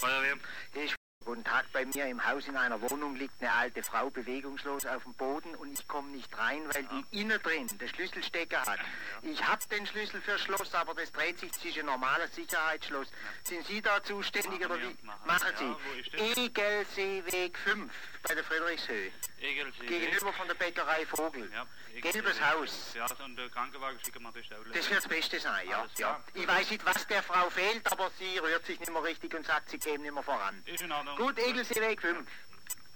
Feuerwehr. Guten Tag, bei mir im Haus in einer Wohnung liegt eine alte Frau bewegungslos auf dem Boden und ich komme nicht rein, weil die innen drin den Schlüsselstecker hat. Ich habe den Schlüssel für Schloss, aber das dreht sich zwischen normales Sicherheitsschloss. Sind Sie da zuständig oder wie? Machen Sie. Wo ist das? Egelseeweg 5 bei der Friedrichshöhe. Egelsee. Gegenüber von der Bäckerei Vogel. Ja, Gelbes Haus. Ja, und der Krankenwagen schicken wir bestellen. Das wird das Beste sein, ja. Alles klar. Ich weiß nicht, was der Frau fehlt, aber sie rührt sich nicht mehr richtig und sagt, sie käme nicht mehr voran. Ist in Ordnung. Gut, Egelseeweg 5.